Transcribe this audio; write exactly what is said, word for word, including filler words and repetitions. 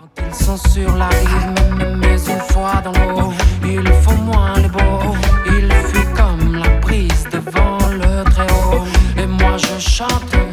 Ils sont sur la rive, mais, mais une fois dans l'eau, il faut moins les beaux. Il fuit comme la brise devant le très haut. Et moi je chante.